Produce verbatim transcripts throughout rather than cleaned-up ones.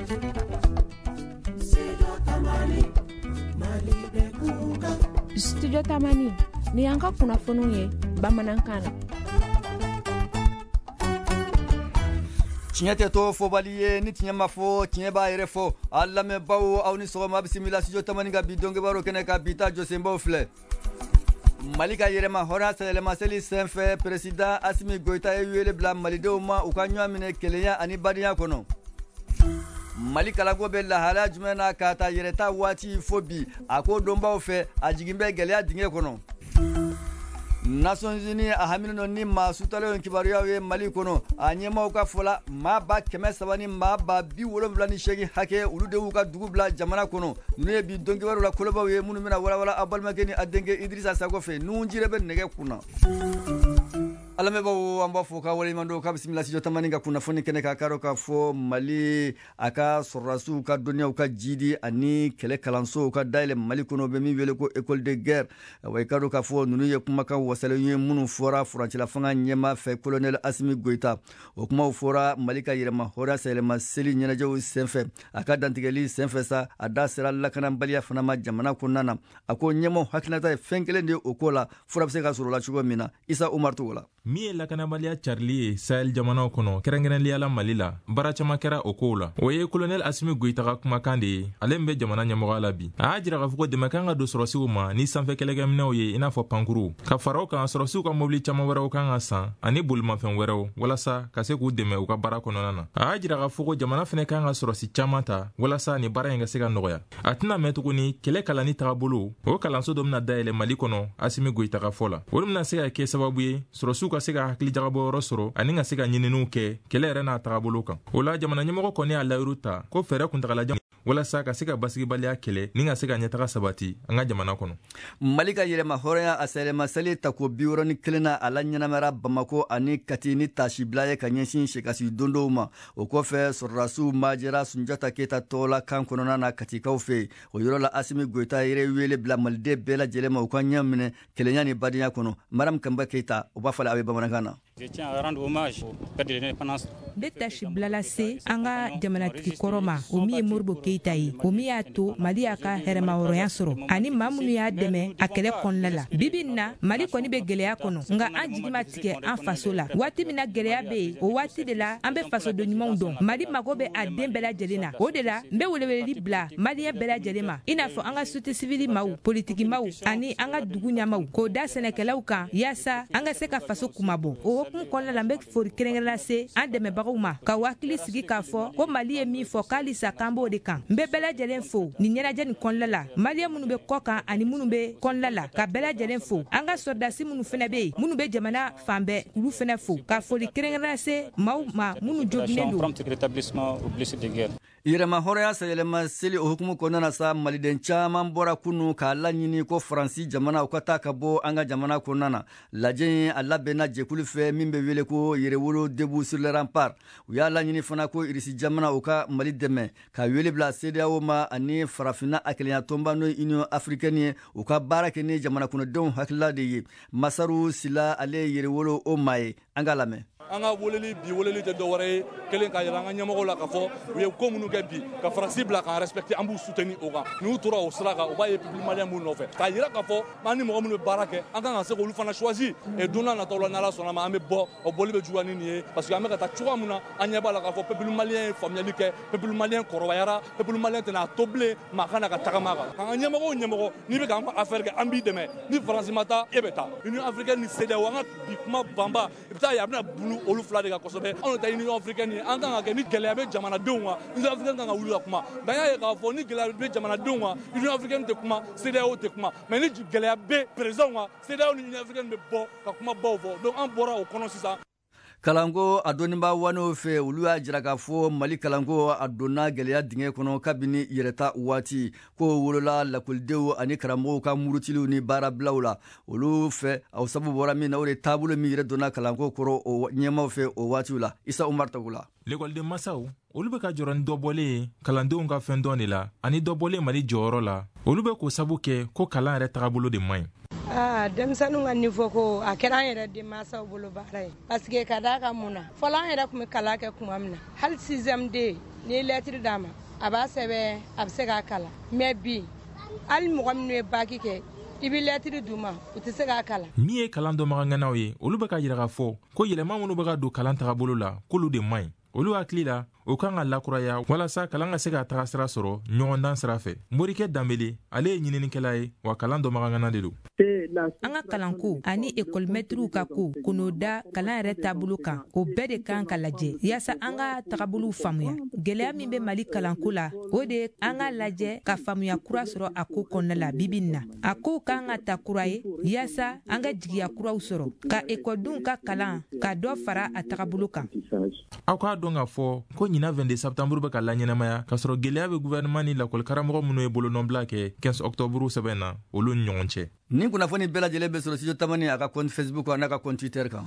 Studio Tamani ni an ka kunnafoniw ye bamanankan na. Tiɲɛ tɛ to fɔbali ye ni tiɲɛ ma fɔ tiɲɛ b'a yɛrɛ fɔ a lamɛnbaaw aw ni sɔgɔma bisimila studio Tamani ka bi dɔnkɛbaro kɛnɛ ka bi ta jɔsenbaw filɛ. Mali ka yɛrɛma hɔrɔnya sayɛlɛma seli senfɛ président Asimi Goïta ye wele bila malidenw ma u ka ɲɔgɔn minɛ kelenya ani badenya kɔnɔ. Mali kalanko bɛ lahalaya jumɛn na ka ta yɛrɛta waati fo bi a ko dɔnbaw fɛ a jigin bɛ gɛlɛya dingɛ kɔnɔ. Nations Unies a hamina ni maa sutalen kibaruyaw ye Mali kɔnɔ a ɲɛmaaw ka fɔ la maa ba kɛmɛ saba ni maa ba bi wolonwula ni seegin hakɛ olu de y'u ka dugu bila jamana kɔnɔ ninnu ye bi dɔnkɛbaro la kolobaw ye minnu bɛna walawala a balimakɛ ni a denkɛ Idrissa Sako fɛ nunjire bɛ nɛgɛ kunna. Alamɛbaw an b'a fɔ ka waleɲumandon ka bisimila studio Tamani ka kunnafoni kɛnɛ ka karo ka fɔ Mali a ka sɔrɔdasiw ka dɔnniyaw ka jidi ani kɛlɛ kalansow ka dayɛlɛ Mali kɔnɔ bɛ min wele ko école de guerre wa i ka dɔn ka fɔ ninnu ye kumakan wasalen ye minnu fɔra furancɛla fanga ɲɛma fɛ colonel Asimi Goïta o kumaw fɔra Mali ka yɛrɛma hɔrɔnya sayɛlɛma seli ɲɛnajɛw senfɛ a ka dantigɛli senfɛ sa a da sera lakanabaliya fana ma jamana kɔnɔna na a ko ɲɛmaaw hakilinata ye fɛn kelen de ye o ko la fura bɛ se ka sɔrɔ la cogo min na Isa Umar Togo la. Min ye lakanabaliya carili ye Sahel jamanaw kɔnɔ kɛrɛnkɛrɛnnenya la Mali la baara caman kɛra o kow la o ye colonel Asimi Goïta ka kumakan de ye ale min bɛ jamana ɲɛmɔgɔya la bi a y'a jira k'a fɔ ko dɛmɛ kan ka don sɔrɔsiw ma ni sanfɛ kɛlɛkɛminɛw ye i n'a fɔ pankuru ka fara o kan sɔrɔsiw ka mobili caman wɛrɛw kan ka san ani bolimafɛn wɛrɛw walasa ka se k'u dɛmɛ u ka baara kɔnɔna na a y'a jira k'a fɔ ko jamana fɛnɛ kan ka sɔrɔsi caman ta walasa ni baara in ka se ka nɔgɔya a tɛna mɛn tuguni kɛlɛ kalanni tagabolo o kalanso dɔ bɛna dayɛlɛ Mali kɔnɔ Asimi Goïta ka fɔ la o de bɛna se ka kɛ sababu ye sɔrɔsiw ka se ka hakili jagabɔ yɔrɔ sɔrɔ ani ka se ka ɲininiw kɛ kɛlɛ yɛrɛ n'a tagabolo kan o la jamana ɲɛmɔgɔ kɔni y'a layiru ta ko fɛɛrɛ kuntagalajan walasa ka se ka basigibaliya kɛlɛ ni ka se ka ɲɛtaga sabati an ka jamana kɔnɔ. Mali ka yɛrɛma hɔrɔnya a sayɛlɛma seli ta ko bi wɔɔrɔ ni kelen na a la ɲɛnamara Bamako ani Kati ni tasibila ye ka ɲɛsin sekasi dondow ma o kɔfɛ sɔrɔdasiw majɛra Sunjata Keyita tɔgɔla kan kɔnɔna na Katikaw fɛ o yɔrɔ la Asimi Goïta yɛrɛ wele bila maliden bɛɛ lajɛlen ma u ka ɲɛ minɛ kelenya ni badenya kɔnɔ Madame Kamba Keyita o b'a fɔ a bɛ bamanankan na. Je tiens à rendre hommage au père de l'indépendance. Bɛ tasibila lase an ka jamanatigi kɔrɔ ma o min ye Modibo Keyita ye o min y'a to Mali y'a ka hɛrɛma hɔrɔnya sɔrɔ ani maa minnu y'a dɛmɛ a kɛlɛ kɔnɔna la bibi in na Mali kɔni bɛ gɛlɛya kɔnɔ nka an jigi ma tigɛ an faso la waati min na gɛlɛya bɛ yen o waati de la an bɛ fasoden ɲumanw dɔn Mali mago bɛ a den bɛɛ lajɛlen na o de la n bɛ weleweleli bila maliyɛn bɛɛ lajɛlen ma i n'a fɔ an ka société civile maaw politiki maaw ani an ka dugu ɲɛmaaw k'o da sɛnɛkɛlaw kan yaasa an ka se ka faso kumabɔ o hokumu kɔnɔna la n bɛ foli kɛrɛnkɛrɛnnen lase an dɛmɛbagaw ma ka hakili sigi k'a fɔ ko Mali ye min fɔ k'halisa k'an b'o de kan n bɛ bɛɛ lajɛlen fo nin ɲɛnajɛ nin kɔnɔna la maliyɛn minnu bɛ kɔ kan ani minnu bɛ kɔnɔna la ka bɛɛ lajɛlen fo an ka sɔrɔdasi minnu fɛnɛ bɛ yen minnu bɛ jamana fan bɛɛ olu fɛnɛ fo ka foli kɛrɛnkɛrɛnnen lase maaw ma minnu joginnen don. Yɛrɛma hɔrɔnya sayɛlɛma seli o hukumu kɔnɔna na sa maliden caman bɔra kunu k'a laɲini ko Faransi jamana u ka taa ka bɔ an ka jamana kɔnɔna na lajɛ in a labɛnna jɛkulu fɛ min bɛ wele ko Yɛrɛwolo debout sur les remparts u y'a laɲini fana ko Irisi jamana u ka Mali dɛmɛ ka wele bila C D A O ma ani farafinna a kelenya tɔnba n'o ye Union africaine ye u ka baara kɛ ni jamana kɔnɔdenw hakilila de ye Masaru Sila ale ye Yɛrɛwolo o maa ye an ka lamɛn. An ka weleli bi weleli tɛ dɔwɛrɛ ye kelen ka yɛlɛ an ka ɲɛmɔgɔw la ka fɔ u ye ko minnu kɛ bi ka Faransi bila k'an respecter an b'u soutenir o kan n'u tora o sira kan u b'a ye peuple malien minnu nɔfɛ k'a yira k'a fɔ an ni mɔgɔ minnu bɛ baara kɛ an kan ka se k'olu fana choisir et don n'a nataw la n'Ala sɔnna ma an bɛ bɔ o bɔli bɛ juguya ni nin ye parce que an bɛ ka taa cogoya min na an ɲɛ b'a la k'a fɔ peuple malien ye faamuyali kɛ peuple malien kɔrɔbayara peuple malien tɛna to bilen maa kana ka tagama kan k'an ka ɲɛmɔgɔw ɲɛmɔgɔ n'i bɛ k'an ka affaire kɛ an b'i dɛmɛ ni Faransi ma taa e bɛ taa Union africaine ni C D A O an ka bi kuma banba i bɛ taa ye a bɛna bulu olu fila de kan kosɛbɛ anw ta Union africaine an kan ka kɛ ni gɛlɛya bɛ jamanadenw kan Union africaine kan ka wuli ka kuma dan y'a ye k'a fɔ ni gɛlɛya bɛ jamanadenw kan Union africaine tɛ kuma C D A O tɛ kuma mais ni gɛlɛya bɛ président kan C D A O ni Union africaine bɛ bɔ ka kuma baw fɔ donc an bɔra o kɔnɔ sisan. Kalanko a dɔnnibaa waniw fɛ olu y'a jira k'a fɔ Mali kalanko a donna gɛlɛya dingɛ kɔnɔ kabini yɛrɛta waati ko wolola lakɔlidenw ani karamɔgɔw ka murutiliw ni baarabilaw la olu fɛ aw sabu bɔra min na o de taabolo min yɛrɛ donna kalanko kɔrɔ o ɲɛmaw fɛ o waatiw la Isa Umar Tagula. L'école masaw olu bɛ ka jɔrɔ ni dɔbɔlen ye kalandenw ka fɛn dɔn de la ani dɔbɔlen Mali jɔyɔrɔ la olu bɛ k'o sabu kɛ ko kalan yɛrɛ tagabolo de man ɲi. Ah, ka denmisɛnninw ka niveau ko a kɛra an yɛrɛ denmansaw bolo baara ye parce que ka d'a kan mun na fɔlɔ an yɛrɛ tun bɛ kalan kɛ tuma min na hali sixième D ni ye lettre d'a ma a b'a sɛbɛn a bɛ se k'a kalan mais bi hali mɔgɔ minnu ye baki kɛ i bɛ lettre d'u ma u tɛ se k'a kalan. min ye kalan dɔnbagaŋanaw ye olu bɛ ka yira k'a fɔ ko yɛlɛma minnu bɛ ka don kalan tagabolo la k'olu de man ɲi. olu hakili la o kan ka lakuraya walasa kalan ka se ka taga sira sɔrɔ ɲɔgɔndan sira fɛ. morikɛ danbele ale ye ɲininikɛla ye wa kalan dɔnbagaŋana de don. an ka kalanko ani ekɔlimɛtiriw ka ko k'o da kalan yɛrɛ taabolo kan o bɛɛ de kan ka lajɛ yaasa an ka tagabolow faamuya. gwɛlɛya min bɛ mali kalanko la o de an ka lajɛ ka faamuya kura sɔrɔ a ko kɔnɔna la bibi na. a kow kan ka ta kura ye yaasa an ka jigiya kuraw sɔrɔ ka ekɔlidenw ka kalan ka dɔ fara a tagabolo kan. aw k'a dɔn k'a fɔ ko ɲina vingt-deux septembre bɛ ka laɲɛnamaya k'a sɔrɔ gwɛlɛya bɛ gouvernement ni lakɔlikaramɔgɔ minnu ye bolonɔbila kɛ quinze octobre sɛbɛn na olu ni ɲɔgɔn cɛ. nin kunnafoni bɛɛ lajɛlen bɛ sɔrɔ studio tamani a ka compte Facebook a n'a ka compte Twitter kan.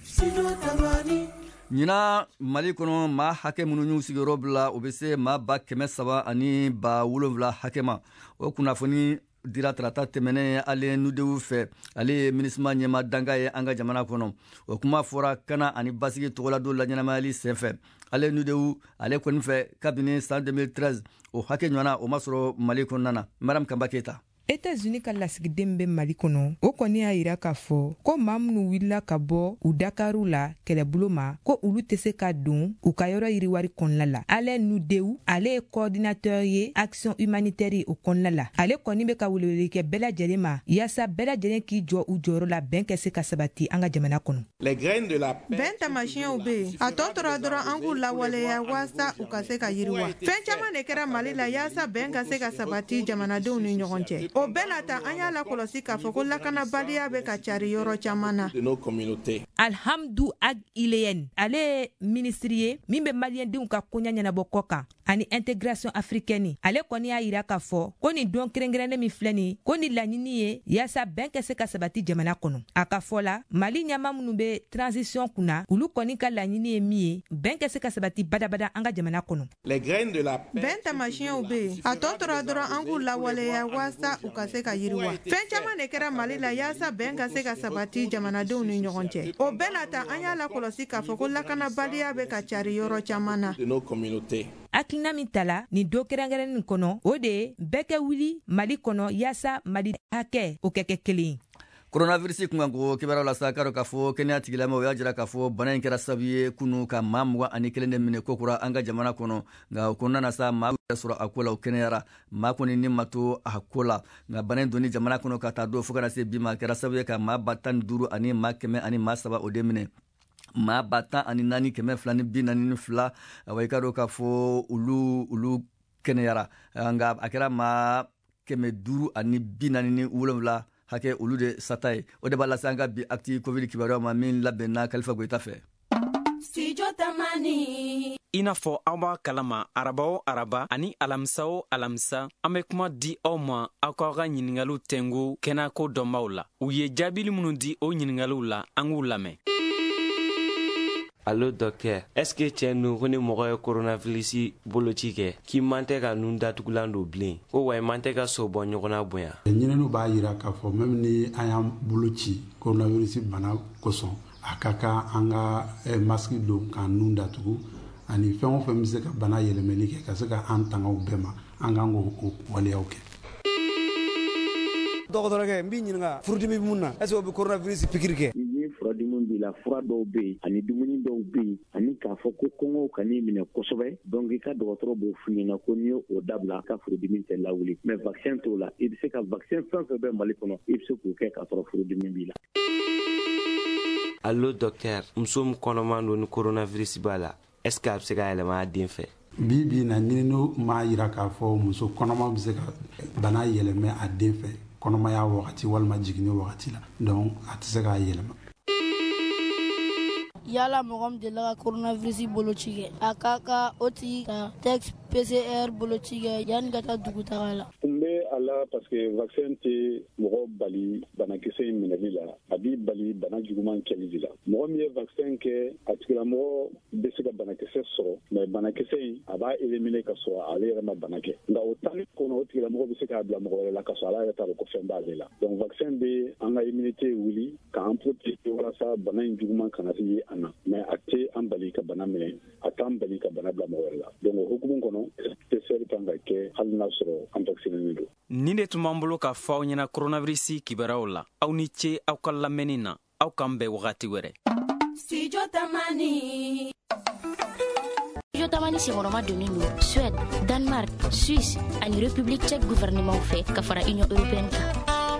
ɲina mali kɔnɔ maa hakɛ minnu y'u sigiyɔrɔ bila o bɛ se maa ba kɛmɛ saba ani ba wolonwula hakɛ ma. o kunnafoni dira tarata tɛmɛnen ale nudew fɛ ale ye minisma ɲɛma danga ye an ka jamana kɔnɔ. o kuma fɔra kana ani basigi tɔgɔladon laɲɛnamayali senfɛ. ale nudew ale kɔni fɛ kabini san deux mille treize o hakɛ ɲɔgɔnna o ma sɔrɔ mali kɔnɔna na. madame Kamba Keita. États-Unis ka lasigiden bɛ mali kɔnɔ o kɔni y'a yira k'a fɔ ko maa minnu wulila ka bɔ u dakaru la kɛlɛbolo ma ko olu tɛ se ka don u ka yɔrɔ yiriwari kɔnɔna la. ale nudew ale ye coordinateur ye action humanitaire o kɔnɔna la. ale kɔni bɛ ka welewele kɛ bɛɛ lajɛlen ma yaasa bɛɛ lajɛlen k'i jɔ u jɔyɔrɔ la bɛn ka se ka sabati an ka jamana kɔnɔ. bɛn tamasiyɛnw bɛ yen a tɔ tora dɔrɔn an k'u lawaleya waasa u ka se ka yiriwa. fɛn caman de kɛra mali la yaasa bɛn ka se ka sabati jamanadenw ni ɲɔgɔn cɛ. o bɛɛ la ta an y'a lakɔlɔsi k'a fɔ ko lakanabaliya bɛ ka cari yɔrɔ caman na. alhamdu ag ileyen ale ye minisiri ye min bɛ maliyɛndenw ka koɲa ɲɛnabɔ kɔ kan ani intégration africaine. ale kɔni y'a yira k'a fɔ ko nin don kɛrɛnkɛrɛnnen min filɛ nin ko nin laɲini ye yaasa bɛn ka se ka sabati jamana kɔnɔ. a ka fɔ la mali ɲɛma minnu bɛ transition kunna olu kɔni ka laɲini ye min ye bɛn ka se ka sabati badabada an ka jamana kɔnɔ. bɛn tamasiyɛnw bɛ yen a tɔ tora dɔrɔn an k'u lawaleya waasa u ka se ka yiriwa. fɛn caman de kɛra mali la yaasa bɛn ka se ka sabati jamanadenw ni ɲɔgɔn cɛ. o bɛɛ la ta an y'a lakɔlɔsi k'a fɔ ko lakanabaliya bɛ ka cari yɔrɔ caman na. hakilina min tala nin do kɛrɛnkɛrɛnnen kɔnɔ o de ye bɛɛ kɛ wuli mali kɔnɔ yaasa mali hakɛ o kɛ kɛ kelen ye. coronavirus kun kan ko kibaruw la sa k'a fɔ kɛnɛya tigilamɔgɔw y'a jira k'a fɔ bana in kɛra sababu ye kunu ka maa mugan ani kelen de minɛ kokura an ka jamana kɔnɔ nka o kɔnɔna na sa maa yɛrɛ sɔrɔ a ko la o kɛnɛyara maa kɔni ni ma to a ko la nka bana in donni jamana kɔnɔ ka taa don fo kana se bi ma kɛra sababu ye ka maa ba tan ni duuru ani maa kɛmɛ ani maa saba o de minɛ. maa ba tan ani naani kɛmɛ fila ni bi naani ni fila wa i ka dɔn k'a fɔ olu olu kɛnɛyara nka a kɛra maa kɛmɛ duuru ani bi naani ni wolonwula hakɛ olu de sata ye. o de b'a lase an ka bi acti covid kibaruya ma min labɛnna Kalifa Goyita fɛ. Studio Tamani. I n'a fɔ aw b'a kalama araba o araba ani alamisa o alamisa an bɛ kuma di aw ma aw k'aw ka ɲiningaliw tɛngu kɛnɛko dɔnbaw la. u ye jaabili minnu di o ɲiningaliw la an k'u lamɛn. Allo docteur, est-ce que tiɲɛ don ko ni mɔgɔ ye coronavirus boloci kɛ k'i man tɛ ka nun datugulan don bilen ko wa i man tɛ ka so bɔ ɲɔgɔnna bonya? ɲininiw b'a yira k'a fɔ même ni an y'an boloci coronavirus bana kosɔn a ka kan an ka masque don k'an nun datugu ani fɛn o fɛn bɛ se ka bana yɛlɛmɛli kɛ ka se ka an tangaw bɛɛ ma an kan k'o waleyaw kɛ. dɔgɔtɔrɔkɛ n b'i ɲininka furudimi mun na est-ce que o bɛ coronavirus pikiri kɛ? ni furadimi b'i la fura dɔw bɛ yen ani dumuni dɔw bɛ yen ani k'a fɔ ko kɔngɔw ka n'i minɛ kosɛbɛ donc i ka dɔgɔtɔrɔ b'o f'i ɲɛna ko n'i y'o dabila ka furudimi tɛ lawuli mais vaccin t'o la i bɛ se ka vaccin fɛn fɛn bɛ mali kɔnɔ i bɛ se k'o kɛ k'a sɔrɔ furudimi b'i la. Allo docteur, muso min kɔnɔman don ni coronavirus b'a la est-ce que a bɛ se ka yɛlɛma a den fɛ? bi bi na ɲininiw m'a yira k'a fɔ muso kɔnɔma bɛ se ka bana yɛlɛmɛ a den fɛ kɔnɔmaya wagati walima jiginni wagati la donc a tɛ se k'a yɛlɛma. yala mɔgɔ min delila ka coronavirus boloci kɛ a ka ka o tigi ka test P C R boloci kɛ yanni ka taa dugutaga la. n bɛ a la parce que vaccin tɛ mɔgɔ bali banakisɛ in minɛli la a b'i bali bana juguman kɛli la mɔgɔ min ye vaccin kɛ a tigilamɔgɔ bɛ se ka banakisɛ sɔrɔ mais banakisɛ in a b'a éliminer ka sɔrɔ ale yɛrɛ ma bana kɛ nka o temps kɔnɔ o tigilamɔgɔ bɛ se k'a bila mɔgɔ wɛrɛ la ka sɔrɔ ala yɛrɛ t'a dɔn ko fɛn b'ale la donc vaccin bɛ an ka immunité wuli k'an protéger walasa bana in juguman kana se ye an na mais a tɛ an bali ka bana minɛ a t'an bali ka bana bila mɔgɔ wɛrɛ la donc o hukumu kɔnɔ P C R kan ka kɛ hali n'a sɔrɔ an vacciné don. Nin de tun b'an bolo k'a fɔ aw ɲɛna coronavirus kibaruyaw la aw ni ce aw ka lamɛnni na aw k'an bɛn wagati wɛrɛ. Studio Tamani. Studio Tamani senkɔrɔma donnen don Suède, Danemark, Suisse ani République tchèque gouvernement fɛ ka fara Union européenne kan.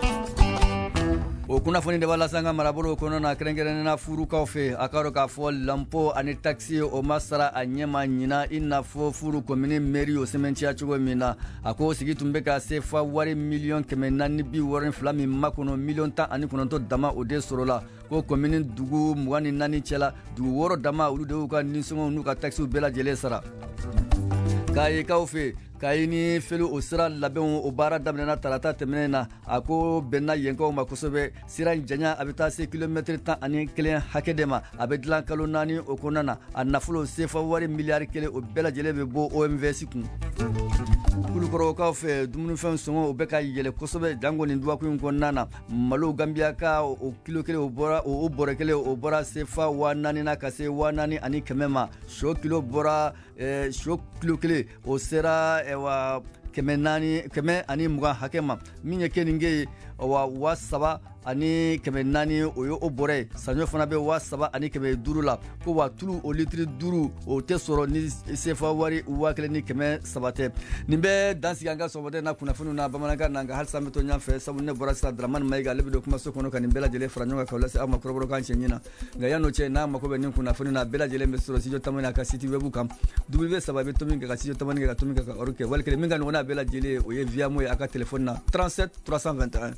O kunnafoni de b'a la sanga marabolo kɔnɔ na kɛrɛnkɛrɛnnena furukaw fɛ a ka dɔn k'a fɔ lampo ani taxi o ma sara a ɲɛma ɲina i n'a fɔ furu komini mairie o sɛmɛntiya cogo min na a ko sigi tun bɛ ka se fa wari miliyɔn kɛmɛ naani bi wɔɔrɔ fila min makɔnɔ miliyɔn tan ani kɔnɔntɔn dama o de sɔrɔla ko komini dugu mugan ni naani cɛla dugu wɔɔrɔ dama olu de y'u ka nisɔngɔw n'u ka taxiw bɛɛ lajɛlen sara k'a ye kaw fɛ k'a ni feli o sira labɛnw o baara daminɛna tarata tɛmɛnen na a ko bɛnna yenkaw ma kosɛbɛ sira janya a bɛ taa se kilomɛtiri tan ani kelen hakɛ de ma a bɛ dilan kalo naani o kɔnɔna na a nafolo sefa wari miliyari kelen o bɛɛ lajɛlen bɛ bɔ O M V S kun kulukɔrɔkaw fɛ dumunifɛn sɔngɔ o bɛ ka yɛlɛ kosɛbɛ jango nin duwakun in kɔnɔna na malo Gambia ka o kilo kelen o bɔra o bɔrɛ kelen o bɔra sefa wa naani na ka se wa naani ani kɛmɛ ma sɔ kilo bɔra sɔ kilo kelen o sera wa kɛmɛ naani kɛmɛ ani mugan hakɛ ma min ye kenige ye wa wa saba ani kɛmɛ naani o ye o bɔrɛ saɲɔ fana bɛ wa saba ani kɛmɛ duuru la ko wa tulu o litiri duuru o tɛ sɔrɔ ni sefa wari wa kelen ni kɛmɛ saba tɛ nin bɛ dansigi an ka sɔgɔmada na kunnafoniw na bamanankan na nka halisa an bɛ to ɲɔgɔn fɛ sabu ne bɔra sisan Dramani Mayiga ale bɛ don kumaso kɔnɔ ka nin bɛɛ lajɛlen fara ɲɔgɔn kan k'aw lase aw ma kɔrɔbɔrɔkan cɛ ɲina nka yan'o cɛ n'a mako bɛ nin kunnafoni na bɛɛ lajɛlen bɛ sɔrɔ Studio Tamani a ka site web kan w saba bɛ to min kɛ ka Studio Tamani kɛ ka to min kɛ ka ɔru kɛ wali kelen min ka ɲɔgɔn n'a bɛɛ lajɛlen o ye via mo ye a ka telefɔni na trente-sept trois cent vingt et un.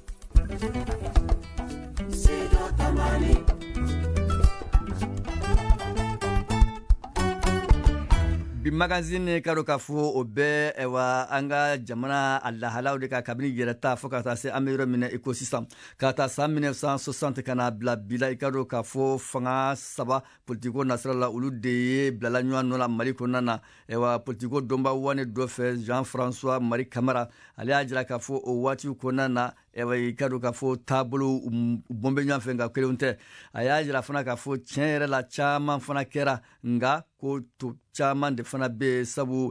bi magazine ka dɔ k'a fɔ o bɛɛ wa an ka jamana a lahalaw de ka kabini yɛrɛta fɔ ka taa se an bɛ yɔrɔ min na i ko sisan ka taa san mille neuf cent soixante ka na bila bi la i ka dɔn k'a fɔ fanga saba politiko nasira la olu de ye bilala ɲɔgɔn nɔ la Mali kɔnɔna na wa politiko dɔnba wane dɔ fɛ Jean François Marie Camara ale y'a jira k'a fɔ o waati kɔnɔna na i ka dɔn k'a fɔ taabolo bɔn bɛ ɲɔgɔn fɛ nka kelenw tɛ a y'a jira fana k'a fɔ tiɲɛ yɛrɛ la caman fana kɛra nka ko to caman de fana bɛ sabu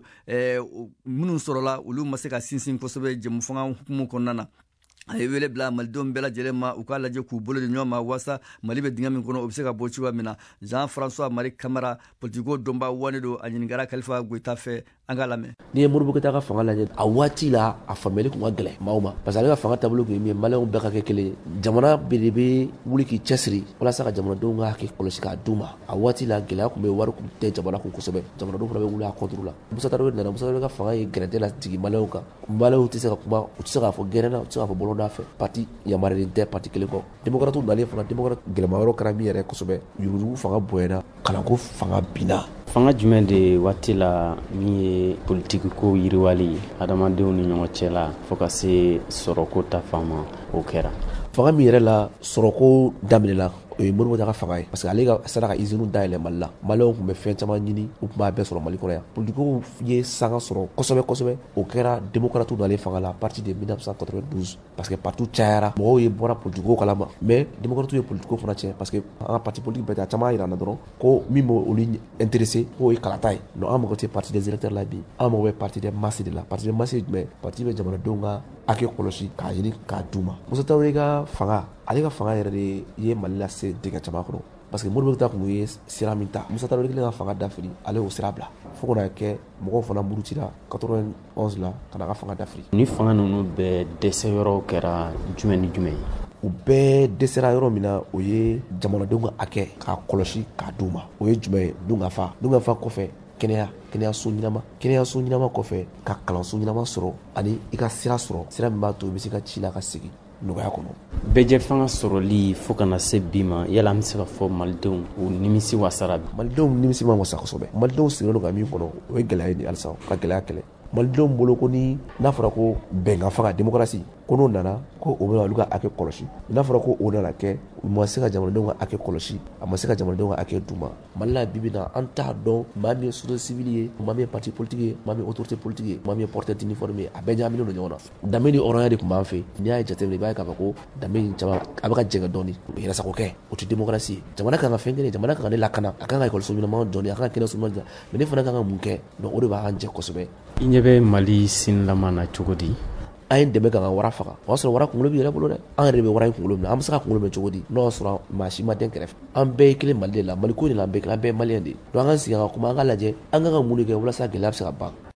minnu sɔrɔla olu ma se ka sinsin kosɛbɛ jɛmu fanga hukumu kɔnɔna na a ye wele bila malidenw bɛɛ lajɛlen ma u k'a lajɛ k'u bolo di ɲɔgɔn ma walasa Mali bɛ dingɛ min kɔnɔ o bɛ se ka bɔ cogoya min na Jean François Marie Camara politiko dɔnba wane don a ɲininkara Kalifa Goyita fɛ an ka lamɛn. N'i ye Modibo Keyita ka fanga lajɛ a waati la a faamuyali tun ka gɛlɛn maaw ma parce que ale ka fanga taabolo kun ye min ye maliyɛnw bɛɛ ka kɛ kelen ye jamana bɛɛ de bɛ wuli k'i cɛsiri walasa ka jamanadenw ka hakɛ kɔlɔsi k'a d'u ma a waati la gɛlɛya tun bɛ wari kun tɛ jamana kun kosɛbɛ jamanadenw fana bɛ wuli a contre la Musa Tarawele nana Musa Tarawele ka fanga ye gɛrɛntɛ la jigin maliyɛnw kan maliyɛnw tɛ se ka kuma u tɛ se k'a fɔ gɛrɛnna u tɛ se k'a fɔ bolonda fɛ parti yamariyalen tɛ parti kelen kɔ démocrate nalen fana démocrate gɛlɛma yɔrɔ kɛra min yɛrɛ kosɛbɛ yurugu fanga bonyana kalanko fanga binna fanga jumɛn de waati la min ye politiki ko yiriwali ye adamadenw ni ɲɔgɔn cɛ la fo ka se sɔrɔko ta fan ma o kɛra fanga min yɛrɛ la sɔrɔko daminɛna o ye Modibo Keyita ka fanga ye parce que ale ka sera ka usine dayɛlɛ Mali la maliyɛnw tun bɛ fɛn caman ɲini u tun b'a bɛɛ sɔrɔ Mali kɔnɔ yan politikiw ye sanga sɔrɔ kosɛbɛ kosɛbɛ o kɛra démocrate nalen fanga la à partir de mille neuf cent quatre-vingt-douze parce que partout cayara mɔgɔw ye bɔra politiko kalama mais démocrate ye politiko fana tiɲɛ parce que an ka parti politique bɛɛ a caman yira na dɔrɔn ko min bɛ olu intéressé k'o ye kalata ye non an mago tɛ parti des électeurs la bi an mago bɛ parti des masses de la parti des masses ye jumɛn parti bɛ jamanadenw ka hakɛ kɔlɔsi k'a ɲini k'a d'u ma Musa Tarawele ka fanga ale ka fanga yɛrɛ de ye Mali lase dingɛ caman kɔnɔ parce que Modibo Keyita tun ye sira min ta Musa Tarawele kelen ka fanga dafiri ale y'o sira bila fo kana kɛ mɔgɔw fana murutira quatre-vingt-onze la ka na ka fanga dafiri ni fanga ninnu bɛɛ dɛsɛ yɔrɔ kɛra jumɛn ni jumɛn ye u bɛɛ dɛsɛra yɔrɔ min na o ye jamanadenw ka hakɛ k'a kɔlɔsi k'a d'u ma o ye jumɛn ye dunkafa dunkafa kɔfɛ kɛnɛya kɛnɛyaso ɲinama kɛnɛyaso ɲinama kɔfɛ ka kalanso ɲinama sɔrɔ ani i ka sira sɔrɔ sira min b'a to i bɛ se ka ci la ka segin nɔgɔya kɔnɔ bɛɛjɛ fanga sɔrɔli fo ka na se bi ma yala an bɛ se ka fɔ malidenw u nimisi wasara bi malidenw nimisi ma wasa kosɛbɛ malidenw sigilen don ka min kɔnɔ o ye gɛlɛya ye ni halisa ka gɛlɛya kɛlɛ malidenw bolo ko ni n'a fɔra ko bɛnkan faga démocratie ko n'o nana ko o bɛna olu ka hakɛ kɔlɔsi n'a fɔra ko o nana kɛ u ma se ka jamanadenw ka hakɛ kɔlɔsi a ma se ka jamanadenw ka hakɛ d'u ma Mali la bibi na an t'a dɔn maa min ye société civile ye maa min ye parti politique ye maa min ye autorité politique ye maa min ye porteur d'uniforme ye a bɛɛ ɲagaminen don ɲɔgɔn na danbe ni hɔrɔnya de tun b'an fɛ n'i y'a jateminɛ i b'a ye k'a fɔ ko danbe in caman a bɛ ka jɛngɛ dɔɔni yɛrɛsagokɛ o tɛ démocratie ye jamana kan ka fɛn kelen jamana kan ka ne lakana a kan ka ekɔliso ɲɛnama jɔ a kan ka kɛnɛso ɲɛnama jɔ mais ne fana kan ka mun kɛ donc o de b'an jɛ kosɛbɛ. I ɲɛ bɛ Mali sinilama na cogo di? an ye dɛmɛ ka ka wara faga o y'a sɔrɔ wara kunkolo b'i yɛrɛ bolo dɛ an yɛrɛ de bɛ wara in kunkolo minɛ an bɛ se ka kunkolo minɛ cogo di n'o y'a sɔrɔ maa si ma den kɛrɛfɛ an bɛɛ ye kelen Mali de la Mali ko de la an bɛɛ an bɛɛ ye maliyɛn de donc an ka sigi ka kuma an ka lajɛ an ka kan ka mun de kɛ walasa gɛlɛya bɛ se ka ban.